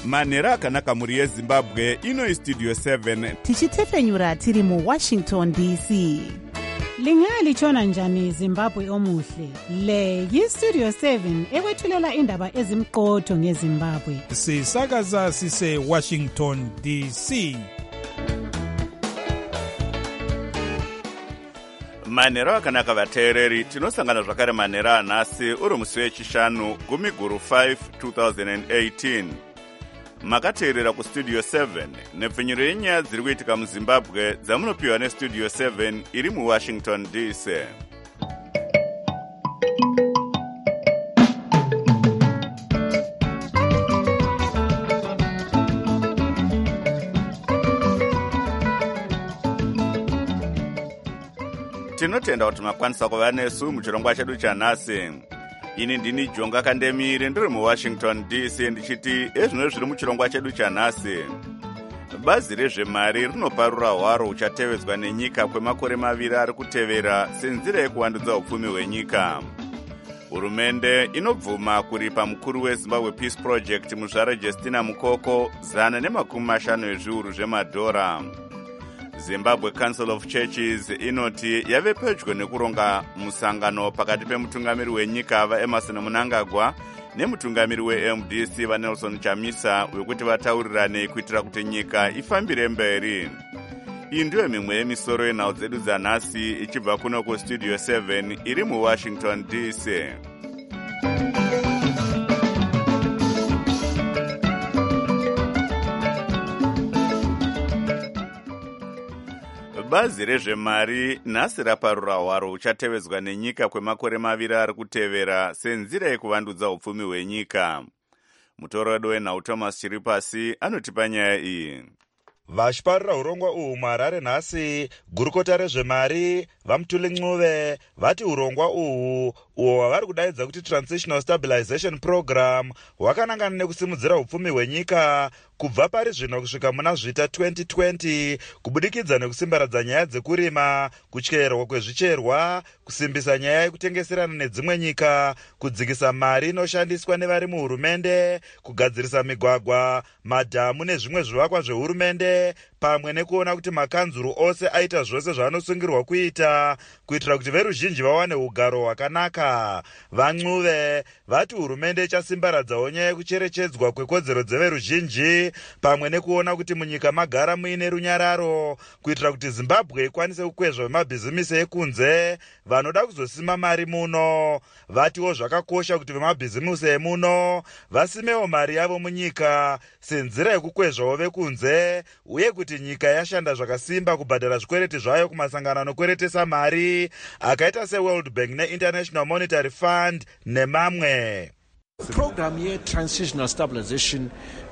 manhero akanaka mhuri yezimbabwe. Ino istudio 7 tichitefenyura tiri muWashington DC. Lingalitshona njani Zimbabwe omuhle? Le yistudio 7 ekwethulela indaba ezimqotho ngeZimbabwe. Sisakaza sise Washington DC. manhero akanaka vateereri. Tinosangana zvakare manhero anhasi uri musi wechishanu 10/5/2018. Makateerera kustudio 7 nepfenyuro yenyaya dziri kuitika muZimbabwe dzamunopiwa nestudio 7 iri muWashington DC. Tinotenda kuti makwanisa kuva nesu muchirongwa chedu chanhasi. Ini ndini Jonga Kandemire ndiri muWashington DC ndichiti ezvino zviri muchirongwa chedu chanhasi. Bazi rezvemari rinoparura hwaro uchatevedzwa nenyika kwemakore maviri ari kutevera senzira yekuvandudza upfumi hwenyika. Hurumende inobvuma kuripa mukuru weZimbabwe Peace Project muzvare Justina Mukoko $150 ezviuru zvemadhora. Zimbabwe Council of Churches inoti yave pedyo nekuronga musangano pakati pemutungamiri wenyika vaEmerson Mnangagwa nemutungamiri weMDC vaNelson Chamisa wekuti vataurirane kuitira kuti nyika ifambire mberi. Iyi ndiyo mimwe yemisoro yenhau dzedu dzanhasi ichibva kuno kustudio 7 iri muWashington DC. Bazi rezvemari nhasi raparura hwaro uchatevedzwa nenyika kwemakore maviri ari kutevera senzira yekuvandudza upfumi hwenyika. Mutoredo wenhau Thomas Chiripasi anotipa nyaya iyi. Vachiparura urongwa uhu muHarare nhasi, gurukota rezvemari vaMutuli Ncube vati urongwa uhu uho hwavari kudaidza kuti Transitional Stabilization Program hwakanangana nekusimudzira upfumi hwenyika kubva pari zvino kusvika muna zvita 2020 kubudikidza nekusimbaradza nyaya dzekurima, kutyerwa kwezvicherwa, kusimbisa nyaya yekutengeserana nedzimwe nyika, kudzikisa mari inoshandiswa nevari muhurumende, kugadzirisa migwagwa, madhamu nezvimwe zvivakwa zvehurumende, pamwe nekuona kuti makanzuru ose aita zvose zvaanosungirwa kuita kuitira kuti veruzhinji vawane ugaro hwakanaka. VaNcube vati hurumende ichasimbaradzawo nyaya yekucherechedzwa kwekodzero dzeveruzhinji pamwe nekuona kuti munyika magara muine runyararo kuitira kuti Zimbabwe ikwanise kukwezva vemabhizimisi ekunze vanoda kuzosima mari muno. Vatiwo zvakakosha kuti vemabhizimisi emuno vasimewo mari yavo munyika senzira yekukwezvawo vekunze, uye kuti nyika yashanda zvakasimba kubhadhara zvikwereti zvayo kumasangano anokweretesa mari akaita seWorld Bank neInternational Monetary Fund nemamwe. Program ye Transitional Stabilization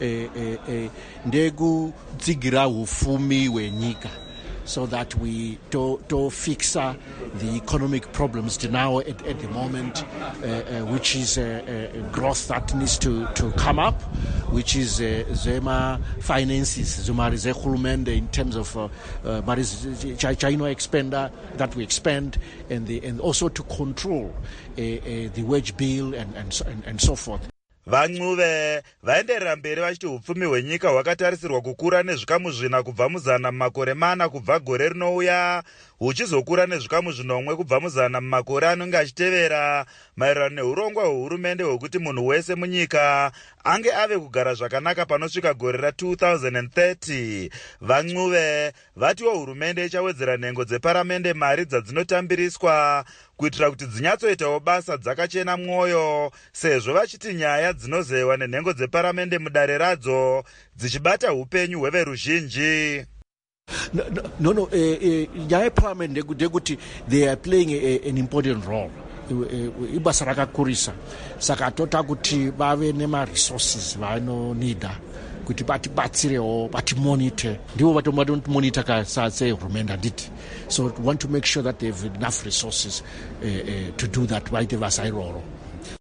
ndekudzigira hufumi hwenyika so that we to fix the economic problems now at the moment, which is growth that needs to come up, which is zema finances, zomari zehulumende in terms of China expenditure that we expend, and also to control the wage bill and so forth. VaNcube vaenderera mberi vachiti upfumi hwenyika hwakatarisirwa kukura nezvikamu zvina kubva muzana mumakore mana kubva gore rinouya, huchizokura nezvikamu zvinomwe kubva muzana mumakore anenge achitevera, maererano neurongwa hwehurumende hwekuti munhu wese munyika ange ave kugara zvakanaka panosvika gore ra2030. VaNcube vatiwo hurumende ichawedzera nhengo dzeparamende mari dzadzinotambiriswa kuitira kuti dzinyatsoitawo basa dzakachena mwoyo, sezvo vachiti nyaya dzinozewa nenhengo dzeparamende mudare radzo dzichibata upenyu hweveruzhinji. No, nyaya yeparliament ndekuti they are playing an important role. Ibasa rakakurisa, saka tota kuti vave nema-resources vanonida kuti batibatsirewo batimonitor, ndivo vatomonitor sehurumende handiti. So we want to make sure that they have enough resources to do that vaite basa iroro.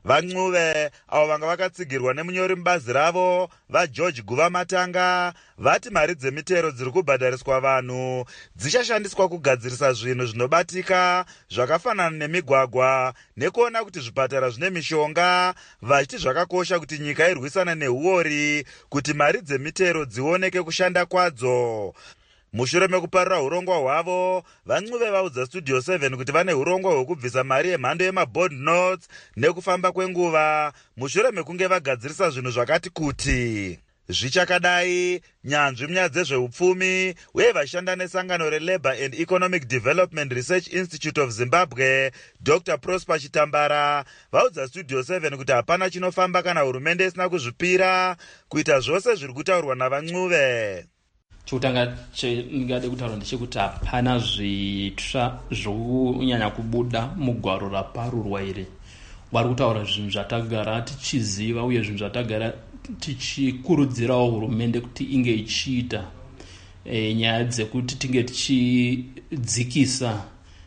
vaNcuve avo vanga vakatsigirwa nemunyori mubazi ravo vaGeorge Guva Matanga vati mari dzemitero dziri kubhadhariswa vanhu dzichashandiswa kugadzirisa zvinhu zvinobatika zvakafanana nemigwagwa nekuona kuti zvipatara zvine mishonga, vachiti zvakakosha kuti nyika irwisana neuori kuti mari dzemitero dzioneke kushanda kwadzo. Mushure mekuparira urongwa hwavo, vaNcuve vaudza Studio 7 kuti vane urongwa hwekubvisa mari yemhando yemaboard notes nekufamba kwenguva mushure mekunge vagadzirisa zvinhu zvakati kuti. Zvichakadai, nyanzvi munyaya dzezveupfumi uye vashanda nesangano reLabour and Economic Development Research Institute of Zimbabwe, Dr. Prosper Chitambara, vaudza Studio 7 kuti hapana chinofamba kana hurumende isina kuzvipira kuita zvose zviri kutaurwa navaNcuve. Chokutanga ndingade kutaura ndechekuti hapana zvitsva zvokunyanya kubuda mugwaro raparurwa iri. Vari kutaura zvinhu zvatagara tichiziva uye zvinhu zvatagara tichikurudzirawo hurumende kuti inge ichiita, nyaya dzekuti tinge tichidzikisa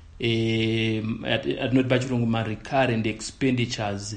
atinoti pachirungu ma-recurrent expenditures,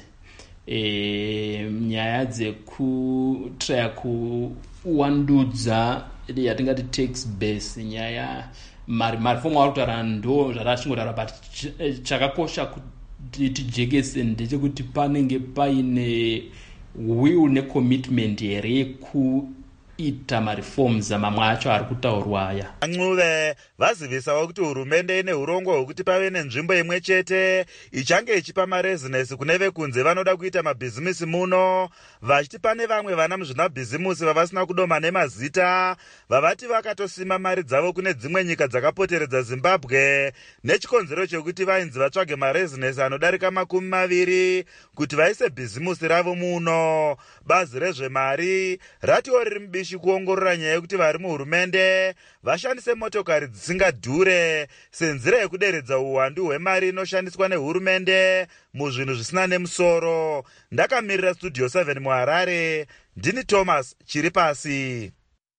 nyaya dzekutraya kuwandudza yatingati tax base, nyaya mari fomu vari kutaura ndo zvatachingotaura, but chakakosha kuti tijekese ndechekuti panenge paine will necommitment here yekuita mareforms mamwe acho ari kutaurwa aya. vaNcuve vazivisawo kuti hurumende ine urongwa hwekuti pave nenzvimbo imwe chete ichange ichipa marezinesi kune vekunze vanoda kuita mabhizimisi muno, vachiti pane vamwe vana muzvinabhizimusi vavasina kudoma nemazita vavati vakatosima mari dzavo kune dzimwe nyika dzakapoteredza Zimbabwe nechikonzero chekuti vainzi vatsvage marezinesi anodarika 20 kuti vaise bhizimusi ravo muno. Bazi rezvemari ratiwo riri mubishi kuongorora nyaya yekuti vari muhurumende vashandise motokari dzisingadhure senzira yekuderedza uwandu hwemari inoshandiswa nehurumende muzvinhu zvisina nemusoro. Ndakamirira Studio 7 muHarare, ndini Thomas Chiripasi.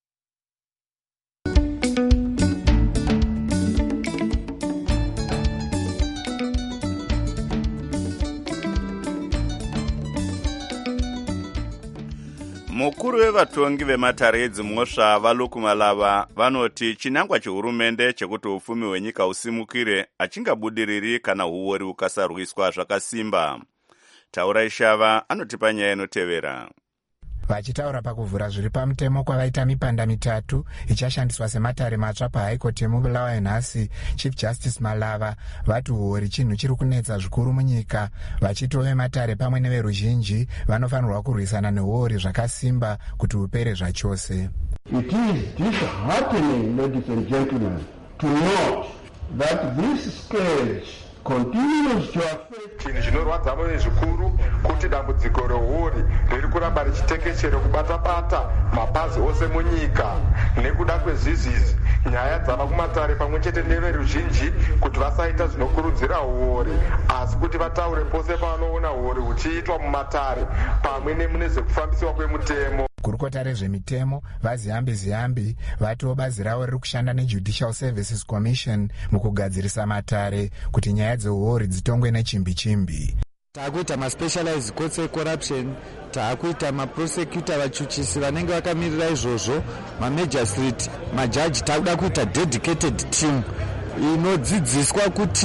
Mukuru wevatongi vematare edzimhosva vaLukumalava vanoti chinangwa chehurumende chekuti upfumi hwenyika usimukire achingabudiriri kana huori hukasarwiswa zvakasimba. Taura Ishava anotipa nyaya inotevera. Vachitaura pakuvhura zviri pamutemo kwavaita mipanda mitatu ichashandiswa sematare matsva paHigh Court yemuBulawayo nhasi, Chief Justice Malava vati huori chinhu chiri kunetsa zvikuru munyika, vachiti vematare pamwe neveruzhinji vanofanirwa kurwisana nehuori zvakasimba kuti hupere zvachose. It is disheartening, ladies and gentlemen, to note that this scourge continues to affect. Chinhu chinorwadza moyo zvikuru kuti dambudziko rehuri riri kuramba richitekeshera kubata-bata mapazi ose munyika nekuda kwezvizizi nyaya dzava kumatare pamwe chete neveruzhinji kuti vasaita zvinokurudzira huori asi kuti vataure pose pavanoona huori huchiitwa mumatare pamwe nemune zvekufambisiwa kwemutemo. Gurukota rezvemitemo vaZiyambi vatiwo bazi ravo riri kushanda neJudicial Services Commission mukugadzirisa matare kuti nyaya dzehuori dzitongwe nechimbi-chimbi. Taakuita ma-specialized courts corruption, taakuita ma-prosecutor vachuchisi vanenge vakamirira izvozvo, ma-magistrate, majaji. Taakuda kuita dedicated team inodzidziswa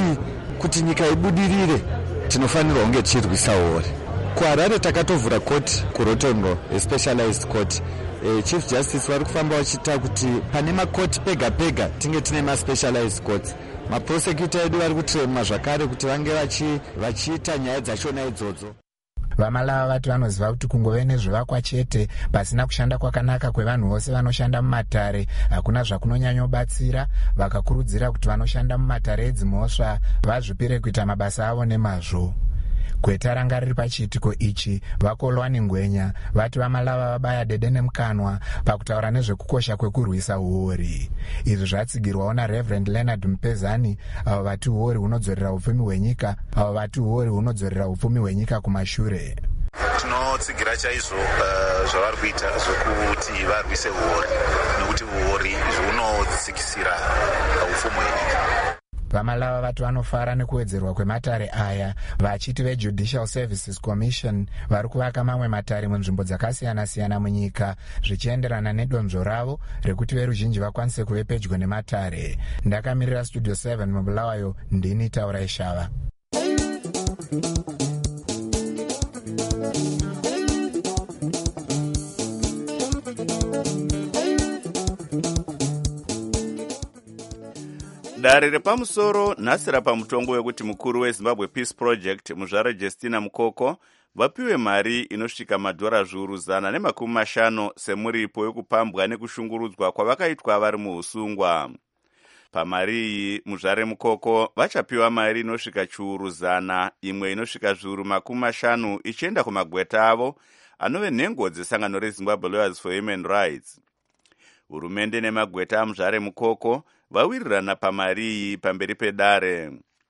kuti nyika ibudirire tinofanirwa kunge tichirwisa huori. KuHarare takatovhura court kuRotondo, a specialized court. Chief Justice vari kufamba vachita kuti pane makoti pega pega tinge tine ma-specialized courts. Maprosecutor edu vari kutrema zvakare kuti vange vachiita nyaya dzachona idzodzo. VaMalava vati vanoziva kuti kungove nezvivakwa chete pasina kushanda kwakanaka kwevanhu vose vanoshanda mumatare hakuna zvakunonyanyobatsira, vakakurudzira kuti vanoshanda mumatare edzimhosva vazvipire kuita mabasa avo nemazvo. Gweta ranga riri pachiitiko ichi, vaKolwani Ngwenya vati vaMalava vabaya dede nemukanwa pakutaura nezvekukosha kwekurwisa huori. Izvi zvatsigirwawo naReverend Leonard Mpezani, avo vati huori hunodzorera upfumi hwenyika kumashure. Tinotsigira chaizvo zvavari kuita zvokuti varwise huori nekuti huori hunodzikisira upfumi hwenyika. Vamalava vati vanofara nekuwedzerwa kwematare aya, vachiti veJudicial Services Commission vari kuvaka mamwe matare munzvimbo dzakasiyana-siyana munyika zvichienderana nedonzvo ravo rekuti veruzhinji vakwanise kuve pedyo nematare. Ndakamirira Studio 7 muBulawayo, ndini Taurai Shava. Dare repamusoro nhasi rapamutongo wekuti mukuru weZimbabwe Peace Project Muzvare Justina Mukoko vapiwe mari inosvika madhora zviuru 150 semuripo wekupambwa nekushungurudzwa kwavakaitwa vari muusungwa. Pamari iyi Muzvare Mukoko vachapiwa mari inosvika chiuru 100, imwe inosvika zviuru 50 ichienda kumagweta avo anove nhengo dzesangano reZimbabwe Lawyers for Human Rights. Hurumende nemagweta aMuzvare Mukoko vawirirana pamari iyi pamberi pedare.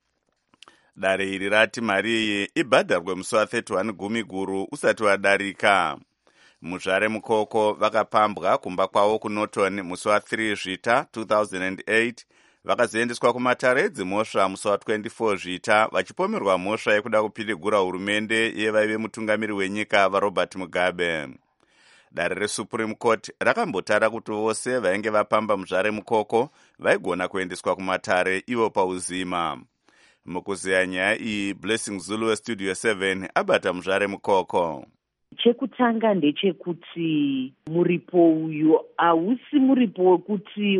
Dare iri rati mari iyi ibhadharwe musi wa31 Gumiguru usati wadarika. Muzvare Mukoko vakapambwa kumba kwavo kuNorton musi wa3 Zvita 2008, vakazoendeswa kumatare edzimhosva musi wa24 Zvita vachipomerwa mhosva yekuda kupiligura hurumende yevaive mutungamiri wenyika vaRobert Mugabe. Dare reSupreme Court rakambotara kuti vose vainge vapamba Muzvare Mukoko vaigona kuendeswa kumatare ivo pauzima. Mukuziya nyaya iyi, Blessing Zulu weStudio 7 abata Muzvare Mukoko. Chekutanga ndechekuti muripo uyu hausi muripo wekuti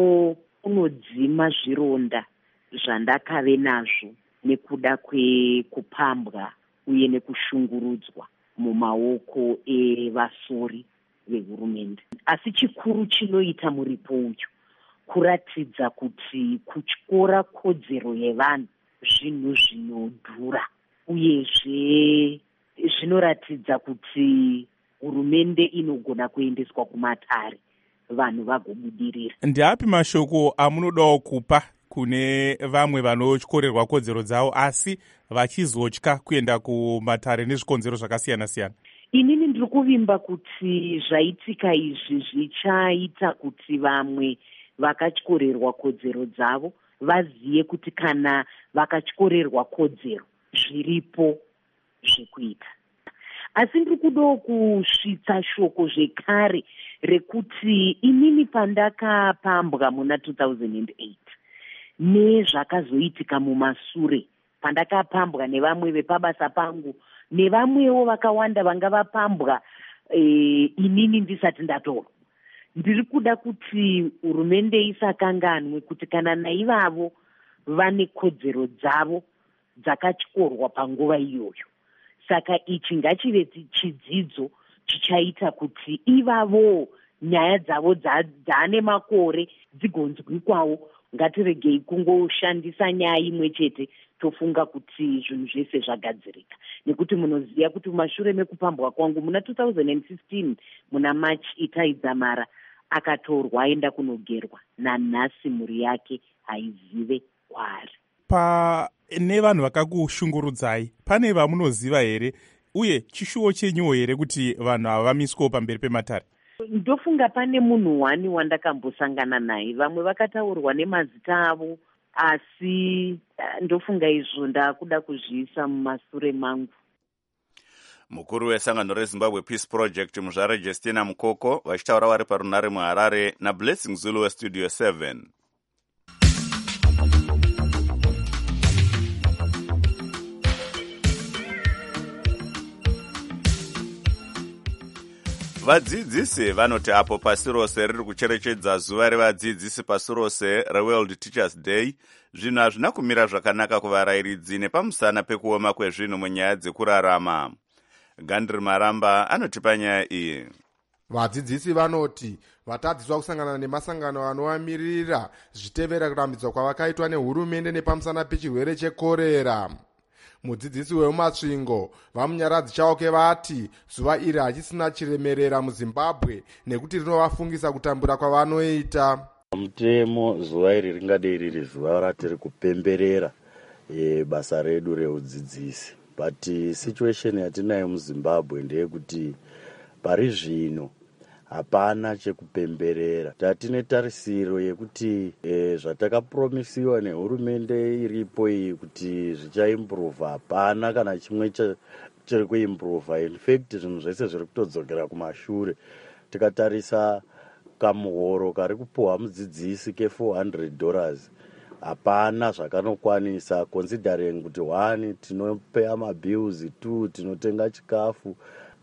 unodzima zvironda zvandakave nazvo nekuda kwekupambwa uye nekushungurudzwa mumaoko evasori vehurumende. Asi chikuru chinoita muripo uyu kuratidza kuti kutyora kodzero yevanhu zvinhu zvinodhura, uyezve zvinoratidza kuti hurumende inogona kuendeswa kumatare vanhu vagobudirira. Ndiapi mashoko amunodawo kupa kune vamwe vanotyorerwa kodzero dzavo asi vachizotya kuenda kumatare nezvikonzero zvakasiyana-siyana? Inini ndiri kuvimba kuti zvaitika izvi zvichaita kuti vamwe vakatyorerwa kodzero dzavo vaziye kuti kana vakatyorerwa kodzero zviripo zvekuita. Asi ndiri kudawo kusvitsa shoko zvekare rekuti inini pandakapambwa muna 2008 nezvakazoitika mumasure, pandakapambwa nevamwe vepabasa pangu nevamwewo vakawanda vanga vapambwa inini ndisati ndatorwa, ndiri kuda kuti hurumende isakanganwe kuti kana naivavo vane kodzero dzavo dzakatyorwa panguva iyoyo. Saka ichi ngachive chidzidzo chichaita kuti ivavo nyaya dzavo dzaane makore dzigonzwikwawo. Ngatiregei kungoshandisa nyaya imwe chete tofunga kuti zvinhu zvese zvagadzirika. Nekuti munoziva kuti mumashure mekupambwa kwangu muna 2016 muna March Itai Dzamara akatorwa aenda kunogerwa, nanhasi mhuri yake haizive kwaari. Nevanhu vakakushungurudzai pane vamunoziva here, uye chishuwo chenyuwo here kuti vanhu ava vamiswewo pamberi pematare? Ndofunga pane munhu wani wandakambosangana naye, vamwe vakataurwa nemazita avo, asi ndofunga izvo ndakuda kuzviisa mumasure mangu. Mukuru wesangano reZimbabwe Peace Project Muzvare Justina Mukoko vachitaura vari parunare muHarare naBlessing Zulu weStudio 7. Vadzidzisi vanoti apo pasi rose riri kucherechedza zuva revadzidzisi pasi rose reWorld Teachers Day, zvinhu hazvina kumira zvakanaka kuvarairidzi nepamusana pekuoma kwezvinhu munyaya dzekurarama. Gandri Maramba anotipa nyaya iyi. Vadzidzisi vanoti vatadziswa kusangana nemasangano anovamirira zvitevera kurambidzwa kwavakaitwa nehurumende nepamusana pechirwere chekorera. Mudzidzisi wemumasvingo vamunyaradzi chauke vati zuva iri hachisina chiremerera muZimbabwe nekuti rinovafungisa kutambura kwavanoita. Mutemo zuva iri ringadei riri zuva ratiri kupemberera basa redu reudzidzisi, but situation yatinayo muZimbabwe ndeyekuti pari zvino hapana chekupemberera. Tatine tarisiro yekuti zvatakapromisiwa nehurumende iripo iyi kuti zvichaimprova, hapana kana chimwe chiri kuimprova. In fact zvinhu zvese zviri kutodzokera kumashure. Tikatarisa kamuhoro kari kupuhwa mudzidzisi ke$400 hapana zvakanokwanisa, considering kuti 1 tinopeya mabills, 2 tinotenga chikafu,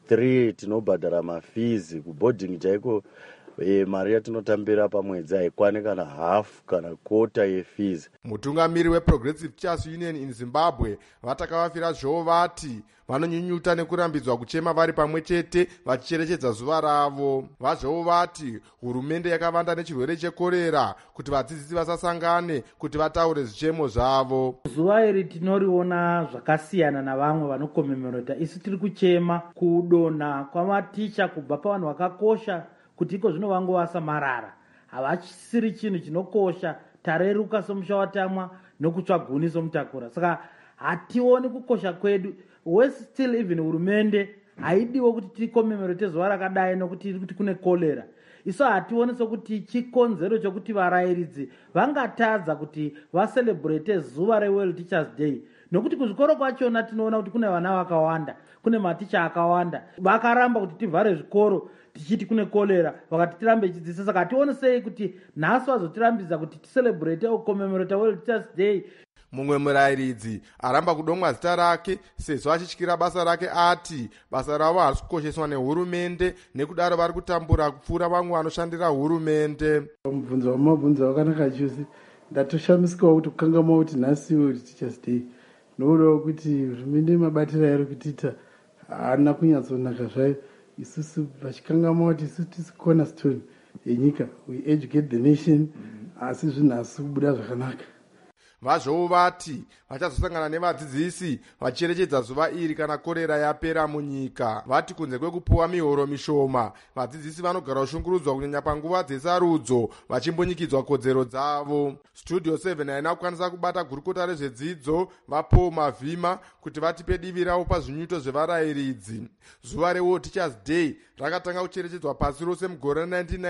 3 tinobhadhara mafees kuboarding chaiko. Mari yatinotambira pamwedzi haikwani kana half kana quarter yefees. Mutungamiri weProgressive Teachers Union in Zimbabwe vatakavafira zvovo vati vanonyunyuta nekurambidzwa kuchema vari pamwe chete vachicherechedza zuva ravo. Vazvovo vati hurumende yakavanda nechirwere chekorera kuti vadzidzisi vasasangane kuti vataure zvichemo zvavo. Zuva iri tinoriona zvakasiyana navamwe vanokomemorota. Isi tiri kuchema kudonha kwamaticha kubva pavanhu vakakosha kuti iko zvino vangovasa marara. Havasiri chinhu chinokosha, tareruka somusha watamwa nokutsvaguni somutakura. Saka hationi kukosha kwedu. Worse still, even hurumende haidiwo kuti tikomemorote zuva rakadai nokuti iri kuti kune kolera. Isu hationi sokuti chikonzero chokuti varayiridzi vangatadza kuti vaselebrate zuva reWorld Teachers Day. Nokuti kuzvikoro kwachona tinoona kuti kune vana vakawanda, kune maticha akawanda. Vakaramba kuti tivhare zvikoro tichiti kune kolera, vakati tirambe chidzidzisa. Saka hationi sei kuti nhasi vazotirambidza kuti tiselebrate kukomemorata World Teachers Day. Mumwe murayiridzi aramba kudomwa zita rake sezvo achityira basa rake ati basa ravo harisi kukosheswa nehurumende, nekudaro vari kutambura kupfuura vamwe vanoshandira hurumende. Mubvunzo wamabvunzo wakanaka chose. Ndatoshamisikawo kuti kukanganwa kuti nhasi World Teachers Day. Nokudawo kuti hurumende mabatiro yairi kutiita haana kunyatsonaka zvayo. Isusu vachikanganwa kuti isusu tisi cornerstone yenyika, we educate the nation, asi zvinhu hazisi kubuda zvakanaka. Vazvovo vati vachazosangana nevadzidzisi vachicherechedza zuva iri kana korera yapera munyika. Vati kunze kwekupuwa mihoro mishoma, vadzidzisi vanogara ushungurudzwa kunyanya panguva dzesarudzo vachimbonyikidzwa kodzero dzavo. Studio 7 haina kukwanisa kubata gurukota rezvedzidzo vaPaul Mavhima kuti vatipe divi ravo pazvinyuto zvevarayiridzi. Zuva reWorld Teachers Day rakatanga kucherechedzwa pasi rose mugore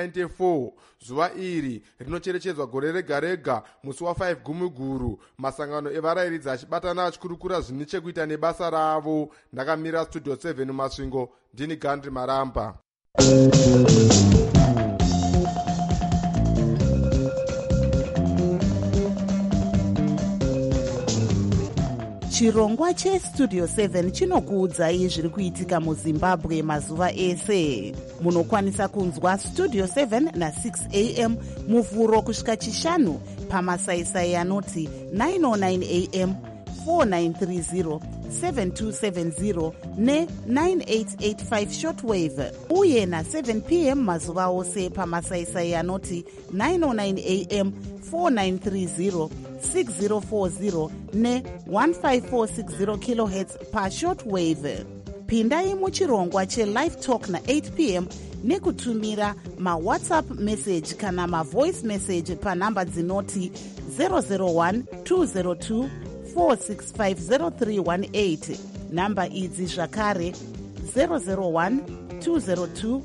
1994. Zuva iri rinocherechedzwa gore rega rega musi wa5 Gumiguru, masangano evarayiridzi achibatana achikurukura zvine chekuita nebasa ravo. Ndakamira Studio 7 Masvingo, ndini Gandhi Maramba. Chirongwa cheStudio 7 chinokuudzai zviri kuitika muZimbabwe mazuva ese. Munokwanisa kunzwa Studio 7 na6 am muvhuro kusvika chishanu pamasaisai anoti 909 am, 4930, 7270 ne9885 shortwave, uye na7 pm mazuva ose pamasaisai anoti 909 am, 4930, 6040 ne15460 kHz pashortwave. Pindai muchirongwa chelive talk na8 pm nekutumira mawhatsapp message kana mavoice message panhamba dzinoti 001 202 4650318. Namba idzi zvakare 001 202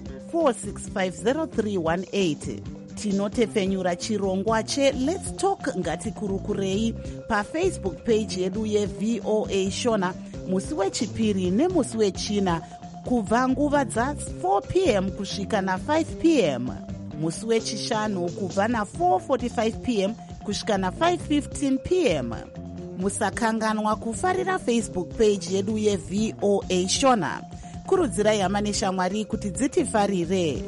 4650318. Tinotepfenyura chirongwa cheLet's Talk ngatikurukurei paFacebook page yedu yeVOA Shona musi wechipiri nemusi wechina kubva nguva dza4 pm kusvika na5 pm, musi wechishanu kubva na4:45 pm kusvika na5:15 pm. Musakanganwa kufarira Facebook page yedu yeVOA Shona. Kurudzirai hama neshamwari kuti dzitifarire.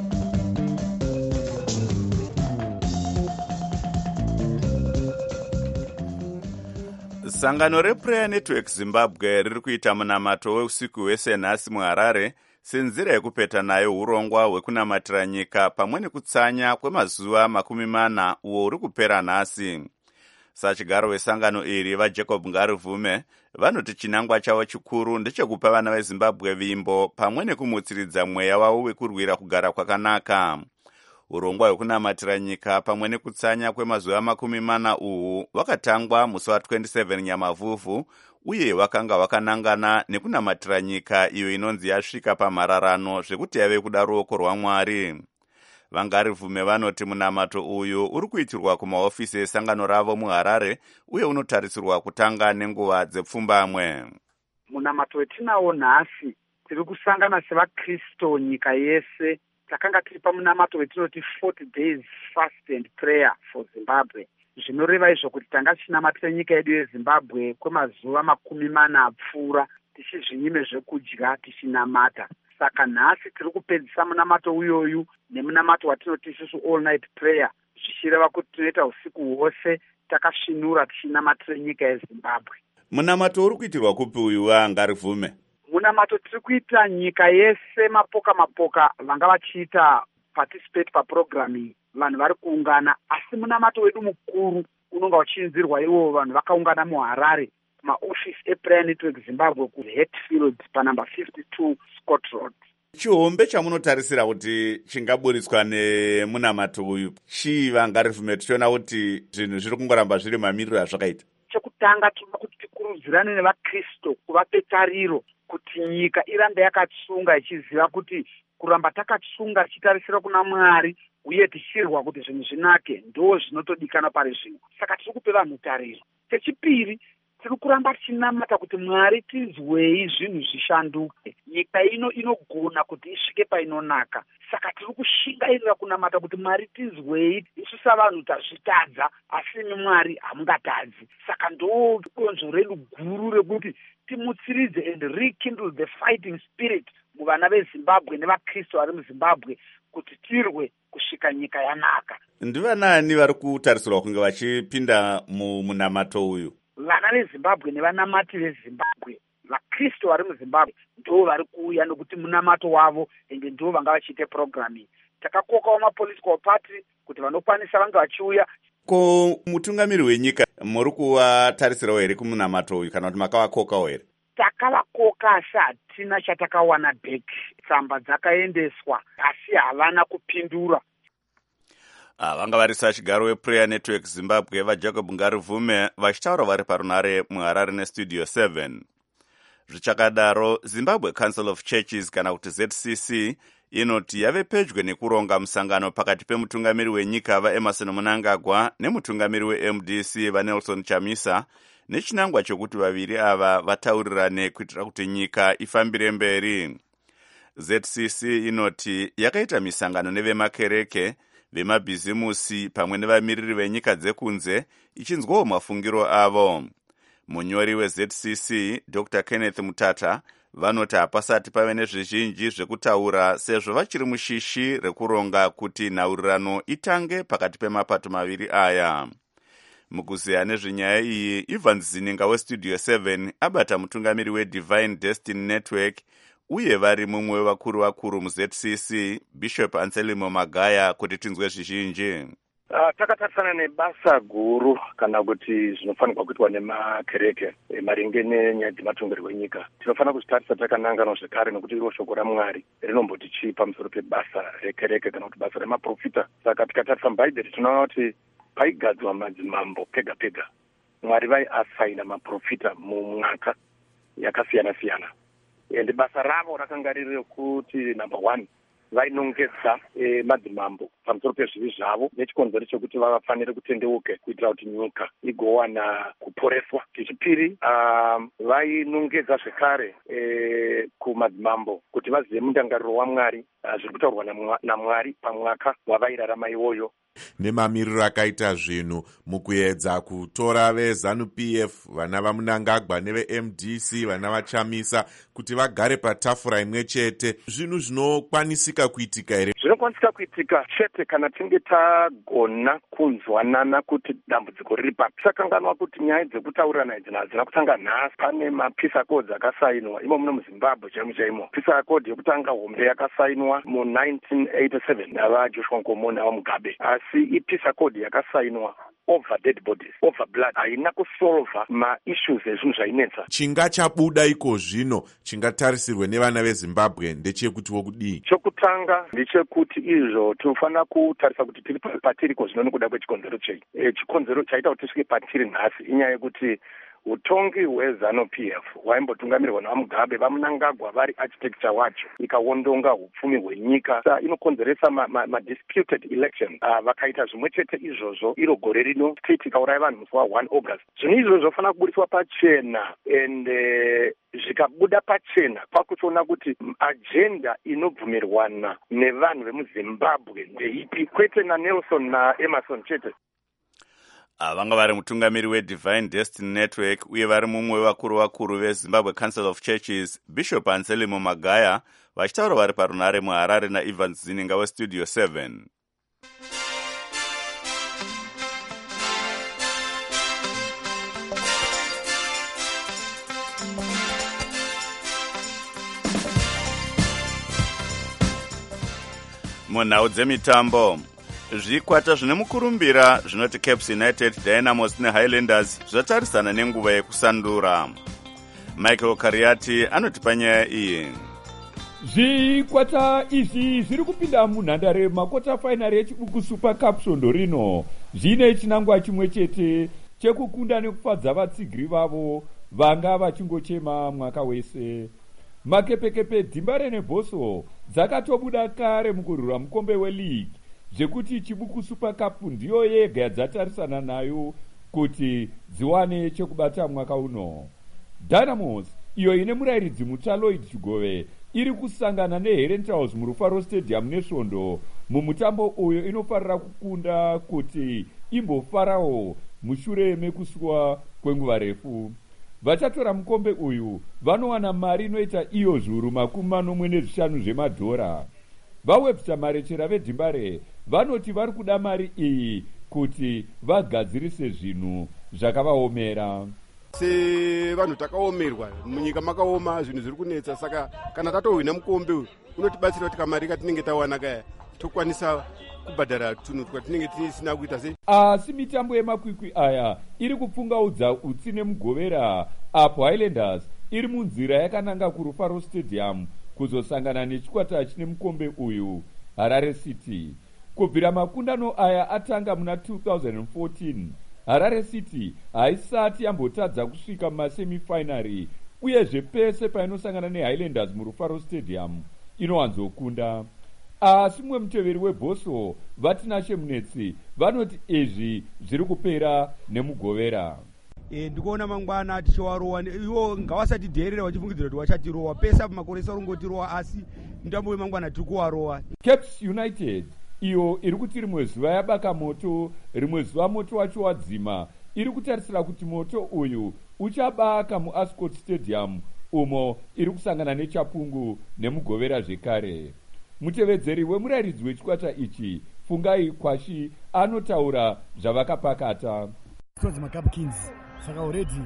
Sangano rePrayer Network Zimbabwe riri kuita munamato weusiku hwese nhasi muHarare senzira yekupeta nayo hurongwa hwekunamatira nyika pamwe nekutsanya kwemazuva 40 uwo uri kupera nhasi. Sachigaro wesangano iri vaJacob Ngaruvume vanoti chinangwa chavo chikuru ndechekupa vana veZimbabwe vimbo pamwe nekumutsiridza mweya wavo wekurwira kugara kwakanaka. Urongwa hwekunamatira nyika pamwe nekutsanya kwemazuva 40 uhu wakatangwa musi wa27 Nyamavhuvhu uye wakanga wakanangana nekunamatira nyika iyo inonzi yasvika pamhararano zvekuti yave kuda ruoko rwaMwari. Vangarivhume vanoti munamato uyu uri kuitirwa kumahofisi esangano ravo muHarare uye unotarisirwa kutanga nenguva dzepfumbamwe. Munamato wetinawo nhasi tiri kusangana sevaKristo nyika yese. Takanga tiri pamunamato wetinoti 40 days fast and prayer for Zimbabwe. Zvinoreva izvo kuti tanga tichinamatira nyika yedu yeZimbabwe kwemazuva 40 apfuura tichizvinyime zvekudya tichinamata. Saka nhasi tiri kupedzisa munamato uyoyu nemunamato watinoti isusu all night prayer, zvichireva kuti tinoita usiku hwose takasvinura tichinamatira nyika yeZimbabwe. Munamato uri kuitirwa kupi uyu Vangarivhume? Munamato tiri kuita nyika yese, mapoka vanga vachiita participate paprogramming, vanhu vari kuungana. Asi munamato wedu mukuru unonga uchinzirwa ivo vanhu vakaungana muHarare maofisi ePrayer Network Zimbabwe kuHatfield panumber 52 Scott Road. Chihombe chamunotarisira kuti chingaburitswa nemunamato uyu chii Vangarivhume, tichiona kuti zvinhu zviri kungoramba zviri mamiriro azvakaita? Chekutanga tinoda kuti tikurudzirane nevaKristo kuvape tariro kuti nyika irambe yakatsunga ichiziva kuti kuramba takatsunga tichitarisira kuna Mwari uye tichirwa kuti zvinhu zvinake ndo zvinotodikana pari zvino. Saka tiri kupe vanhu tariro. Chechipiri, tiri kuramba tichinamata kuti Mwari tizwei zvinhu zvishanduke. Nyika ino inogona kuti isvike painonaka. Saka tiri kushingairira kunamata kuti Mwari tizwei. Isu savanhu tazvitadza, asi imi Mwari hamungatadzi. Saka ndo donzvo redu guru rekuti timutsiridze and rekindle the fighting spirit muvana veZimbabwe nevaKristo vari muZimbabwe kuti tirwe kusvika nyika yanaka. Ndivanani vari kutarisirwa kunge vachipinda munamato uyu? Vana veZimbabwe nevanamati veZimbabwe, vaKristo vari muZimbabwe ndo vari kuuya nokuti munamato wavo ende ndo vanga vachiite programming. Takakokawo mapolitical party kuti vanokwanisa vanga vachiuya. Ko mutungamiri wenyika muri kuvatarisirawo here kumunamato uyu kana kuti makavakokawo here? Takavakoka asi hatina chatakawana back. Tsamba dzakaendeswa asi havana kupindura. Vanga vari sachigaro wePrayer Network Zimbabwe vaJacob Ngarivhume vachitaura vari parunare muHarare neStudio 7. Zvichakadaro, Zimbabwe Council of Churches kana kuti ZCC inoti yave pedyo nekuronga musangano pakati pemutungamiri wenyika vaEmmerson Mnangagwa nemutungamiri weMDC vaNelson Chamisa nechinangwa chokuti vaviri ava vataurirane kuitira kuti nyika ifambire mberi. ZCC inoti yakaita misangano nevemakereke, vemabhizimusi pamwe nevamiriri venyika dzekunze ichinzwawo mafungiro avo. Munyori weZCC Dr. Kenneth Mutata vanoti hapasati pave nezvizhinji zvekutaura sezvo vachiri mushishi rekuronga kuti nhaurirano itange pakati pemapato maviri aya. Mukuziya nezvenyaya iyi, Evans Zininga weStudio 7 abata mutungamiri weDivine Destiny Network uye vari mumwe wevakuru muZCC Bishop Anselmo Magaya kuti tinzwe zvizhinji. Takatarisana nebasa guru kana kuti zvinofanirwa kuitwa nemakereke maringe nenyaya dzematongerwo enyika. Tinofanira kuzitarisa takanangana zvekare nokuti iro shoko raMwari rinomboti chii pamusoro pebasa rekereke kana kuti basa remaprofita. Saka tikatarisa muBhaibheri tinoona kuti paigadzwa madzimambo pega pega Mwari vaiasaina maprofita mumwaka yakasiyana-siyana. Ende basa ravo rakanga riri rekuti number 1 vainongedza madzimambo pamusoro pezvivi zvavo nechikonzero chekuti vafanire kutendeuke kuitira kuti nyika igowana kuporeswa. Chechipiri, vainongedza zvekare kumadzimambo kuti vazive mundangariro waMwari zviri kutaurwa naMwari pamwaka wavairarama iwoyo. Nemamiriro akaita zvinhu mukuedza kutora veZANU-PF vana vaMnangagwa neveMDC vana vaChamisa kuti vagare patafura imwe chete, zvinhu zvinokwanisika kuitika here? Zvinokwanisika kuitika chete kana tinge tagona kunzwanana kuti dambudziko riri papi. Takanganwa kuti nyaya dzekutaurirana idzi hadzina kutanga nhasi. Pane mapeace accords akasainwa imo muno muZimbabwe chaimo. Peace accord yekutanga hombe yakasainwa mu1987 navaJoshua Nkomo navaMugabe. Asi ipeace accord yakasainwa over dead bodies, over blood, haina kusolva ma-issues ezvinhu zvainetsa. Chinga chabuda iko zvino chingatarisirwe nevana veZimbabwe ndechekuti wokudii? Chokutanga ndechekuti izvo tinofanira kutarisa kuti tiri patiriko zvino nekuda kwechikonzero chei. Chikonzero chaita kuti tisvike patiri nhasi inyaya yekuti utongi hweZANU-PF hwaimbotungamirirwa naVamugabe, vaMnangagwa vari architecture wacho, ikawondonga hupfumi hwenyika. Inokonzeresa disputed election. Vakaita zvimwe chete izvozvo iro gore rino, state ikauraya vanhu musi wa1 August. Zvinhu izvozvo zvofanira kubudiswa pachena, and zvikabuda pachena kwakutoona kuti agenda inobvumirwana nevanhu vemuZimbabwe ndeipi, kwete naNelson naEmerson chete. Vanga vari mutungamiri weDivine Destiny Network uye vari mumwe wevakuru veZimbabwe Council of Churches, Bishop Anselmo Magaya, vachitaura vari parunare muHarare naEvans Zininga weStudio 7. Munhau dzemitambo, zvikwata zvine mukurumbira zvinoti Caps United, Dynamos neHighlanders zvatarisana nenguva yekusandura. Michael Kariati anotipa nyaya iyi. Zvikwata izvi zviri kupinda munhandare makota final yechibuku Super Cup svondo rino zvine chinangwa chimwe chete chekukunda nekufadza vatsigiri vavo vanga vachingochema mwaka wese. Makepekepe Dimbare neBoso dzakatobuda kare mukurwira mukombe weLeague, zvekuti chibuku Super Cup ndiyo yega yadzatarisana nayo kuti dziwane chekubata mwaka uno. Dynamos, iyo ine murairidzi mutsva Lloyd Chigove, iri kusangana neHerentals muRufaro Stadium nesvondo. Mumutambo uyo inofarira kukunda kuti imbofarawo mushure mekuswa kwenguva refu. Vachatora mukombe uyu vanowana mari inoita iyo zviuru 45 zvemadhora. VaWebster Marechera veDimbare vanoti vari kuda mari iyi kuti vagadzirise zvinhu zvakavaomera. Sevanhu takaomerwa munyika makaoma, zvinhu zviri kunetsa, saka kana tatohwina mukombe uyu unotibatsira kuti kamari katinenge tawana kaya tokwanisa kubhadhara tunhu twatinenge tisina kuita sei. Asi mitambo yemakwikwi aya iri kupfungaudza utsi nemugovera, apo Highlanders iri munzira yakananga kuRufaro Stadium kuzosangana nechikwata chine mukombe uyu, Harare City. Kubvira makundano aya atanga muna 2014, Harare City haisati yambotadza kusvika mumasemifinari, uyezve pese painosangana neHighlanders muRufaro Stadium inowanzokunda. Asi mumwe muteveri weBoso Vatinashe Munetsi vanoti izvi zviri kupera nemugovera. Ndikuona mangwana tichiwarowa iwo ngavasati dherera vachifungidzira kuti vachatirowa, pese apo makore sarongotirowa, asi mitambo yemangwana tiri kuwarowa. Caps United iyo iri kuti rimwe zuva yabaka moto, rimwe zuva moto wacho wadzima, iri kutarisira kuti moto uyu uchabaka muAscot Stadium umo iri kusangana neChapungu nemugovera zvekare. Mutevedzeri wemurairidzi wechikwata ichi Fungai Kwashi anotaura zvavakapakata. Towards my Cup Kings, saka already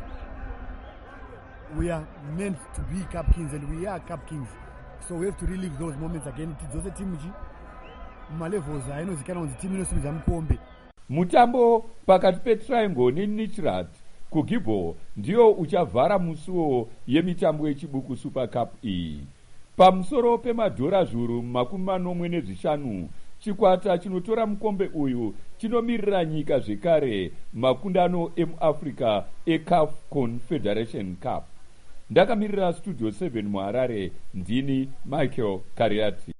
we are meant to be Cup Kings and we are Cup Kings, so we have to relive those moments again. Tidzose timu chi malevels ainozikana kunzi timu inosimudza mukombe. Mutambo pakati peTriangle neNichrat kuGibbo ndiyo uchavhara musuwo yemitambo yechibuku Super Cup iyi. Pamusoro pemadhora zviuru 45, chikwata chinotora mukombe uyu chinomirira nyika zvekare makundano emuAfrica eCAF Confederation Cup. Ndakamirira Studio 7 muHarare, ndini Michael Kariati.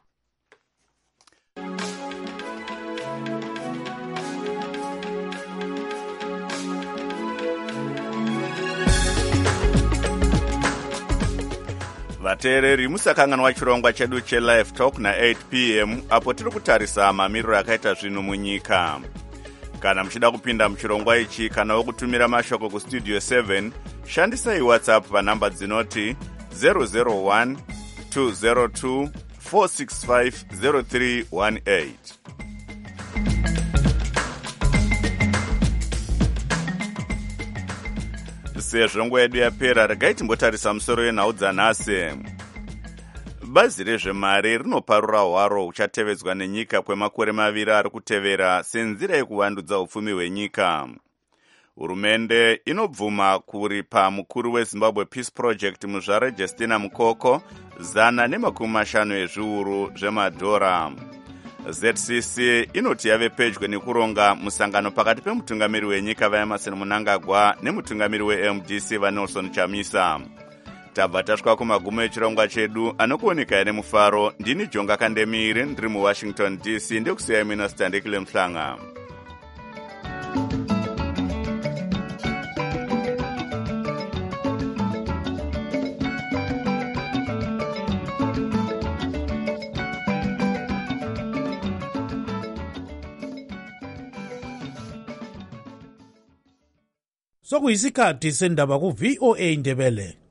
Vateereri musakanganwa chirongwa chedu cheLive Talk na8 p.m. apo tiri kutarisa mamiriro akaita zvinhu munyika. Kana muchida kupinda muchirongwa ichi kana kutumira mashoko kuStudio 7, shandisai WhatsApp panhamba dzinoti 001 202 465 0318. Sezvo nguva yedu yapera, regai timbotarisa musoro yenhau dzanhasi. Bazi rezvemari rinoparura hwaro huchatevedzwa nenyika kwemakore maviri ari kutevera senzira yekuvandudza upfumi hwenyika. Hurumende inobvuma kuripa mukuru weZimbabwe Peace Project muzvare Justina Mukoko $150 zvemadhora. ZCC inoti yave pedyo nekuronga musangano pakati pemutungamiri wenyika vaEmerson Mnangagwa nemutungamiri weMDC vaNelson Chamisa. Tabva tasvika kumagumo echirongwa chedu anokuoneka nemufaro. Ndini Jonga Kandemire ndiri muWashington DC ndekusiyai mina Standekile Mhlanga. Sokuyisikhathi sendaba ku VOA Ndebele.